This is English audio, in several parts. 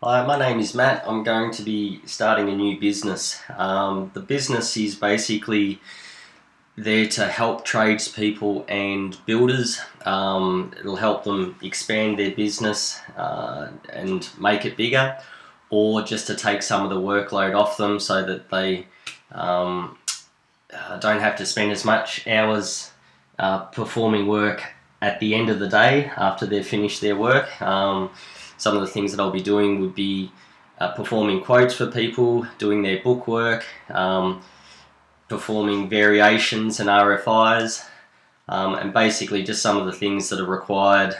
Hi, my name is Matt. I'm going to be starting a new business. The business is basically there to help tradespeople and builders. It'll help them expand their business and make it bigger, or just to take some of the workload off them so that they um, don't have to spend as much hours performing work at the end of the day after they've finished their work. Some of the things that I'll be doing would be performing quotes for people, doing their book work, performing variations and RFIs, and basically just some of the things that are required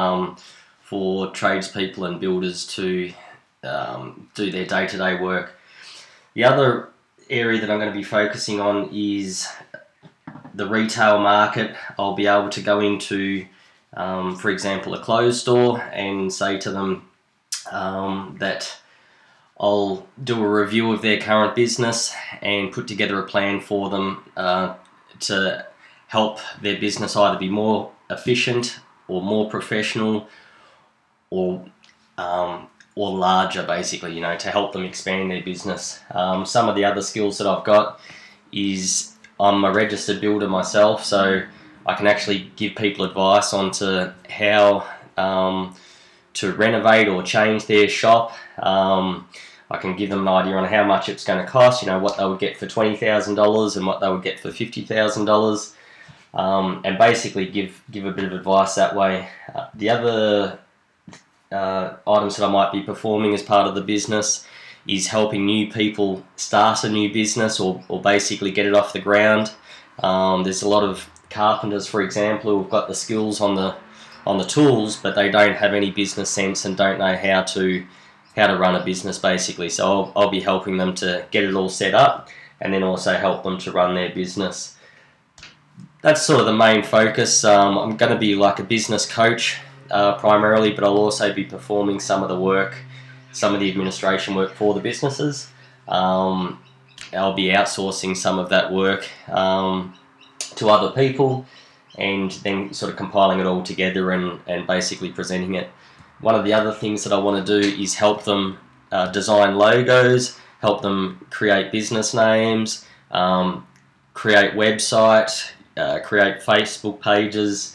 for tradespeople and builders to do their day-to-day work. The other area that I'm going to be focusing on is the retail market. I'll be able to go into, for example, a clothes store and say to them that I'll do a review of their current business and put together a plan for them to help their business either be more efficient or more professional or larger, basically, to help them expand their business. Some of the other skills that I've got is I'm a registered builder myself, so I can actually give people advice on to how to renovate or change their shop. I can give them an idea on how much it's going to cost, what they would get for $20,000 and what they would get for $50,000, and basically give a bit of advice that way. The other items that I might be performing as part of the business is helping new people start a new business or basically get it off the ground. There's a lot of carpenters, for example, who've got the skills on the tools, but they don't have any business sense and don't know how to run a business, basically. So I'll be helping them to get it all set up and then also help them to run their business. That's sort of the main focus. I'm going to be like a business coach primarily, but I'll also be performing some of the work, some of the administration work for the businesses. I'll be outsourcing some of that work to other people and then sort of compiling it all together and basically presenting it. One of the other things that I want to do is help them design logos, help them create business names, create websites, create Facebook pages,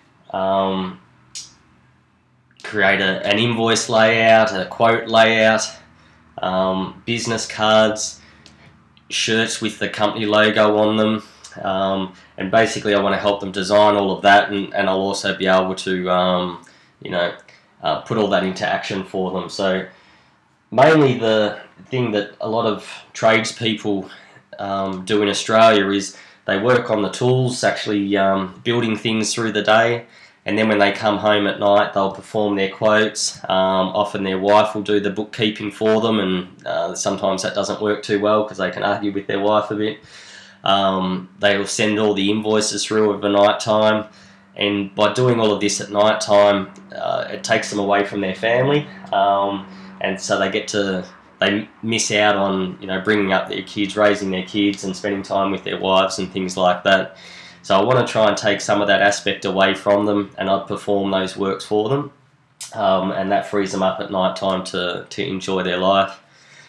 create an invoice layout, a quote layout, business cards, shirts with the company logo on them, and basically I want to help them design all of that, and I'll also be able to put all that into action for them. So mainly the thing that a lot of tradespeople do in Australia is they work on the tools, actually building things through the day, and then when they come home at night they'll perform their quotes. Often their wife will do the bookkeeping for them, and sometimes that doesn't work too well because they can argue with their wife a bit. They'll send all the invoices through over night time, and by doing all of this at night time, it takes them away from their family, and so they miss out on bringing up their kids, raising their kids, and spending time with their wives and things like that. So I want to try and take some of that aspect away from them, and I'd perform those works for them, and that frees them up at night time to enjoy their life.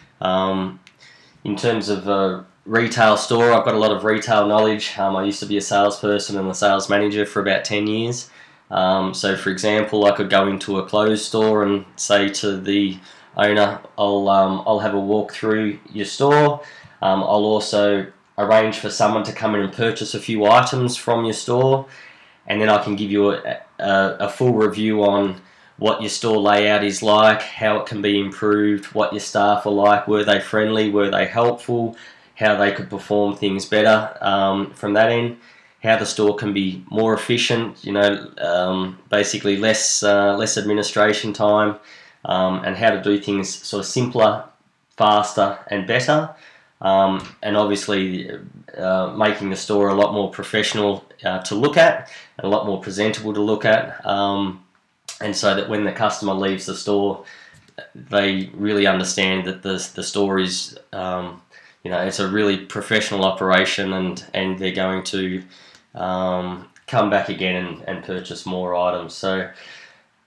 In terms of a retail store, I've got a lot of retail knowledge. I used to be a salesperson and a sales manager for about 10 years. So for example, I could go into a clothes store and say to the owner, I'll have a walk through your store. I'll also arrange for someone to come in and purchase a few items from your store, and then I can give you a full review on what your store layout is like, how it can be improved, what your staff are like, were they friendly, were they helpful, how they could perform things better from that end, how the store can be more efficient, basically less administration time, and how to do things sort of simpler, faster and better, and obviously making the store a lot more professional to look at and a lot more presentable to look at, and so that when the customer leaves the store they really understand that the store is it's a really professional operation, and they're going to come back again and purchase more items. So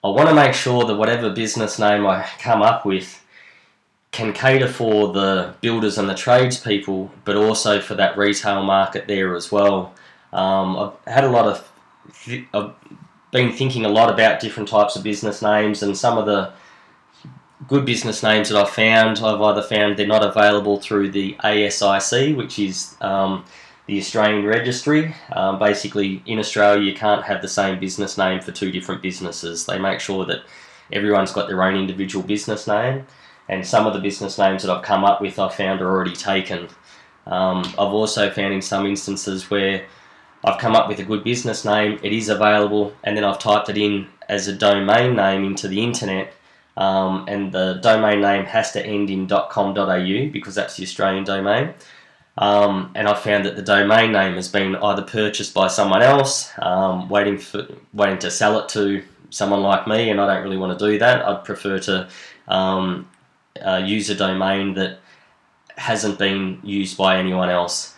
I want to make sure that whatever business name I come up with can cater for the builders and the tradespeople, but also for that retail market there as well. I've had I've been thinking a lot about different types of business names, and some of the good business names that I've either found they're not available through the ASIC, which is the Australian Registry. Basically, in Australia, you can't have the same business name for two different businesses. They make sure that everyone's got their own individual business name, and some of the business names that I've come up with I found are already taken. I've also found in some instances where I've come up with a good business name, it is available, and then I've typed it in as a domain name into the internet, and the domain name has to end in .com.au because that's the Australian domain. And I've found that the domain name has been either purchased by someone else, waiting to sell it to someone like me, and I don't really want to do that. I'd prefer to use a domain that hasn't been used by anyone else.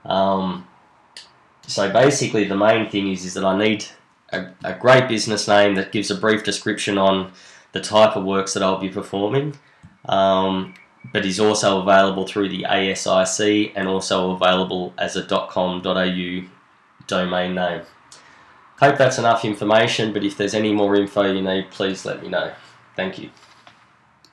So basically the main thing is that I need a great business name that gives a brief description on the type of works that I'll be performing, but is also available through the ASIC and also available as a .com.au domain name. Hope that's enough information, but if there's any more info you need, please let me know. Thank you.